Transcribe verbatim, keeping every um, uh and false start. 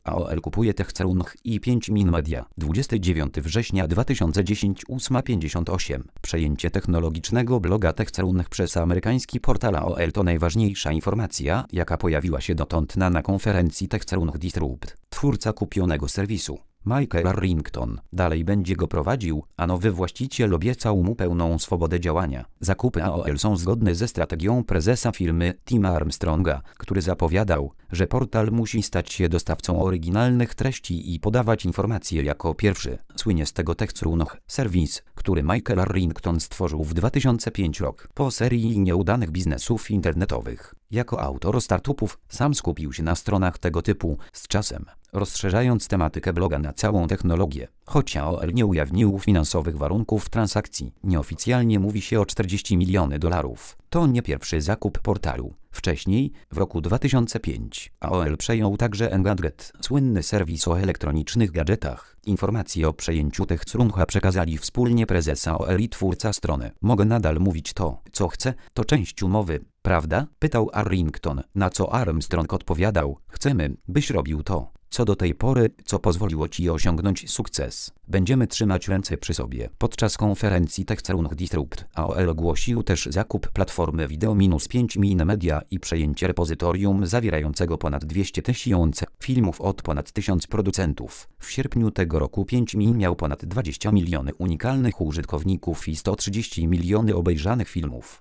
A O L kupuje Techcrunch i pięć Min Media. dwudziestego dziewiątego września dwa tysiące dziesiątego ósma pięćdziesiąt osiem. Przejęcie technologicznego bloga Techcrunch przez amerykański portal A O L to najważniejsza informacja, jaka pojawiła się dotąd na, na konferencji Techcrunch Disrupt. Twórca kupionego serwisu, Michael Arrington, dalej będzie go prowadził, a nowy właściciel obiecał mu pełną swobodę działania. Zakupy A O L są zgodne ze strategią prezesa firmy Tima Armstronga, który zapowiadał, że portal musi stać się dostawcą oryginalnych treści i podawać informacje jako pierwszy. Słynie z tego Techcrunch, serwis, który Michael Arrington stworzył w dwa tysiące piątym roku. Po serii nieudanych biznesów internetowych, jako autor startupów, sam skupił się na stronach tego typu, z czasem rozszerzając tematykę bloga na całą technologię. Choć A O L nie ujawnił finansowych warunków transakcji, nieoficjalnie mówi się o czterdzieści milionów dolarów. To nie pierwszy zakup portalu. Wcześniej, w roku dwa tysiące piątym, A O L przejął także Engadget, słynny serwis o elektronicznych gadżetach. Informacje o przejęciu Techcruncha przekazali wspólnie prezes A O L i twórca strony. Mogę nadal mówić to, co chcę, to część umowy, prawda? Pytał Arrington, na co Armstrong odpowiadał, chcemy, byś robił to, co do tej pory, co pozwoliło ci osiągnąć sukces. Będziemy trzymać ręce przy sobie. Podczas konferencji Techcrunch Disrupt A O L ogłosił też zakup platformy wideo minus pięć Min Media i przejęcie repozytorium zawierającego ponad dwieście tysięcy filmów od ponad tysiąc producentów. W sierpniu tego roku pięć Min miał ponad dwadzieścia milionów unikalnych użytkowników i sto trzydzieści milionów obejrzanych filmów.